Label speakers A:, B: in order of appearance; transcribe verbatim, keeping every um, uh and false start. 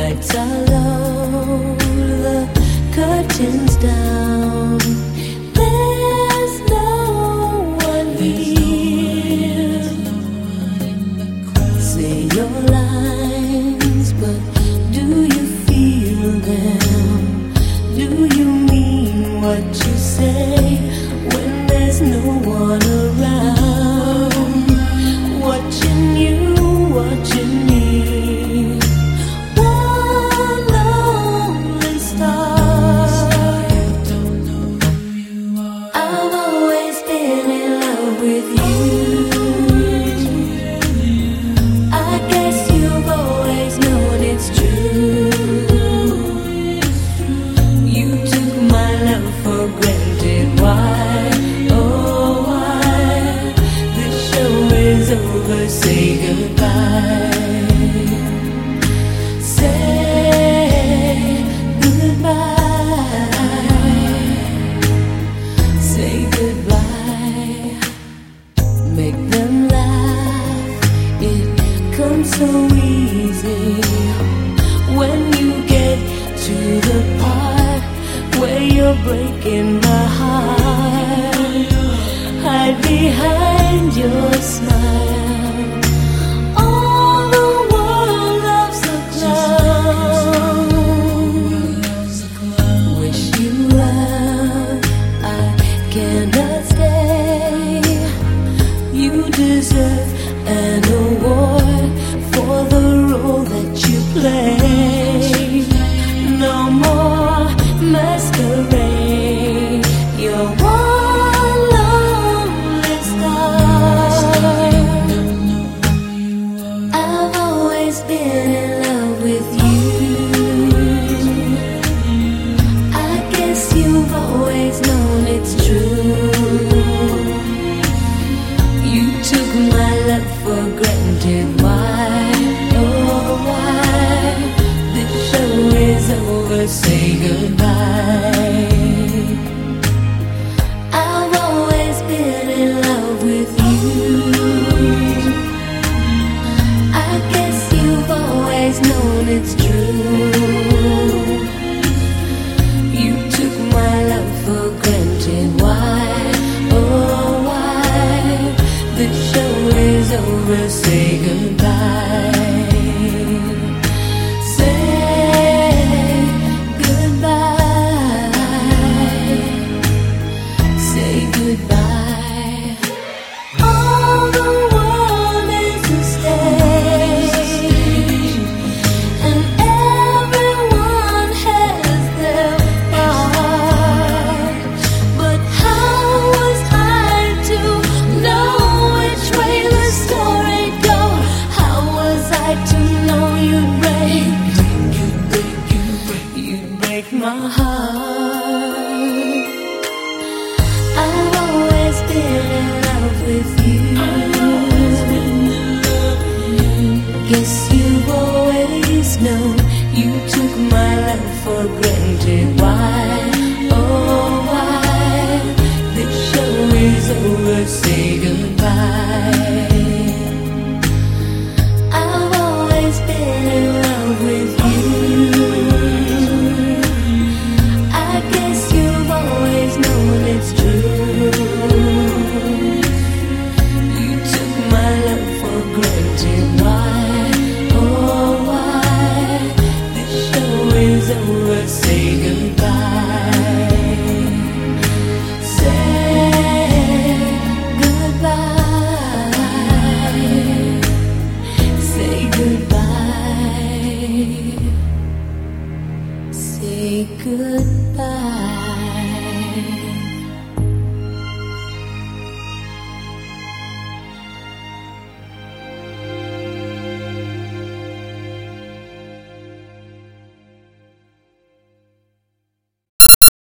A: Lights are low, the curtains down. There's no one here. Say your lines, but do you feel them? Do you mean what you say when there's no one around? Watching you, watching me. Say goodbye. Say goodbye. Say goodbye. Make them laugh. It comes so easy when you get to the part where you're breaking my heart. Hide behind your smile. Cannot stay. You deserve an award for the role that you play. No more masquerade. You're one lonely star. I've always been in love with you. I guess you've always known it's true. You took my love for granted. Why, oh why? This show is over, say goodbye. I've always been in love with you. I guess you've always known it's true. You took my love for granted. Why, oh why? The show is over, say goodbye. Say goodbye. Say goodbye. All the world is a stage, and everyone has their part. But how was I to know which way the story goes? How was I to know you'd break, you'd break my heart? I've always been in love with you. Guess you've always known. You took my love for granted. Why, oh why? The show is over, say goodbye. I've always been in love with you. I guess you've always known it's true. You took my love for granted. Why, oh why? The show is over, say goodbye. Say goodbye. Say goodbye. Say goodbye.